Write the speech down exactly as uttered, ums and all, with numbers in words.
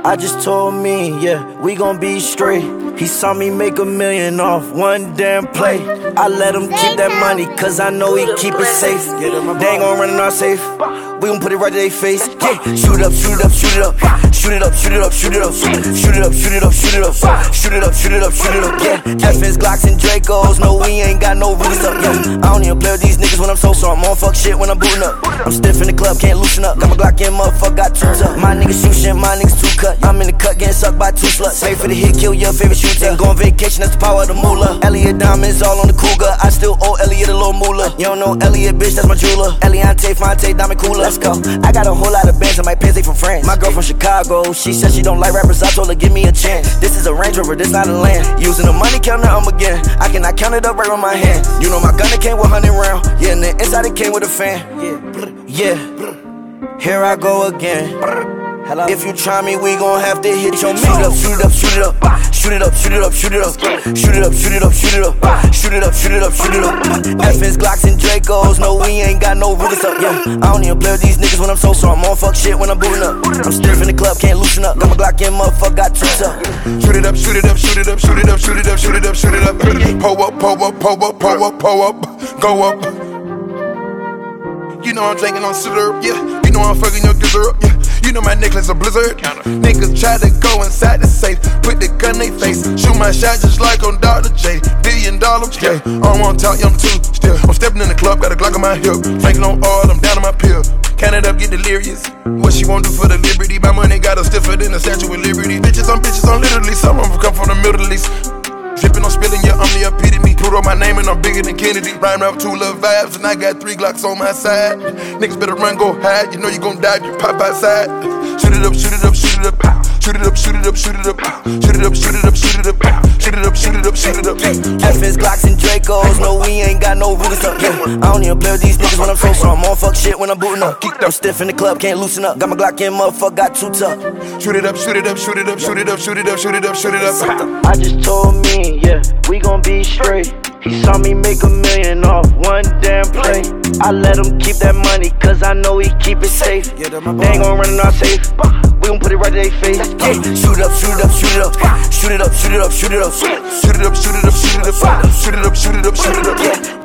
I just told me, yeah, we gon' be straight. He saw me make a million off one damn play. I let him keep that money, cause I know he keep it safe. They ain't gon' run in our safe. We gon' put it right to their face. Yeah, shoot it up, shoot it up, shoot it up. Shoot it up, shoot it up, shoot it up. Shoot it up, shoot it up, shoot it up. Shoot it up, shoot it up, shoot it up. Yeah, F S, Glocks, and Dracos. No, we ain't got no rules up. Yeah, I don't even play with these niggas when I'm so so. I'm on fuck shit when I'm booting up. I'm stiff in the club, can't loosen up. Got my Glock in, motherfucker, got two up. My niggas shoot shit, my niggas too cut. I'm in the cut, getting sucked by two sluts. Pay for the hit, kill your favorite shooter. Ain't go on vacation, that's the power of the moolah. Elliot diamonds all on the cougar. I still owe Elliot a little moolah. You don't know Elliot, bitch, that's my jeweler. Eliante, Fonte, diamond cooler. Let's go. I got a whole lot of bands on my pants, they from France. My girl from Chicago, she said she don't like rappers. I told her, give me a chance. This is a Range Rover, this not a land. Using the money counter, I'm again. I cannot count it up right on my hand. You know my gun, it came with one hundred round. Yeah, and the inside it came with a fan. Yeah, yeah. Here I go again. Hello. If you try me, we gon' have to hit your shoot up, shoot it up, shoot it up. Shoot it up, shoot it up, shoot it up. Shoot it up, shoot it up, shoot it up. Shoot it up, shoot it up, shoot it up. F S, Glocks, and Dracos. No, we ain't got no rules up. Yeah, I don't even play with these niggas when I'm so so. I'm on fuck shit when I'm booting up. I'm stiff in the club, can't loosen up. Got my Glock in, motherfucker, got two up. Shoot it up, shoot it up, shoot it up, shoot it up, shoot it up, shoot it up, shoot it up. Pull up, pull up, pull up, pull up, pull up, go up. You know I'm drinking on syrup, yeah. You know I'm fucking your gizzard, yeah. You know my necklace a blizzard. Niggas try to go inside the safe, put the gun in their face. Shoot my shot just like on Doctor J. Billion dollar, yeah. I don't wanna talk, I'm too still. I'm stepping in the club, got a Glock on my hip. Drinking on oil, I'm down on my pill. Count it up, get delirious. What she won't do for the liberty? My money got her stiffer than a Statue of Liberty. Bitches on bitches on literally, some of them come from the Middle East. Drippin' on spilling, yeah, I'm the epitome. Put on my name and I'm bigger than Kennedy. Rhyme up two little vibes and I got three Glocks on my side. Niggas better run, go hide. You know you gon' die if you pop outside. Shoot it up, shoot it up, shoot it up. Shoot it up, shoot it up, shoot it up. Shoot it up, shoot it up, shoot it up. Shoot it up, shoot it up, shoot it up. F S, Glocks, and Dracos. No, we ain't got no rules up. Yeah, I don't even play with these niggas when I'm so so. I'm on fuck shit when I'm booting up. I'm stiff in the club, can't loosen up. Got my Glock in, motherfucker, got two tough. Shoot it up, shoot it up, shoot it up, shoot it up, shoot it up, shoot it up, shoot it up. I just told me, yeah, we gon' be straight. He saw me make a million off one damn play. I let him keep that money, cause I know he keep it safe. They ain't gon' run in our safe. We gon' put it right to their face. Yeah, shoot it up, shoot it up, shoot it up. Shoot it up, shoot it up, shoot it up. Shoot it up, shoot it up, shoot it up. Shoot it up, shoot it up, shoot it up. Yeah.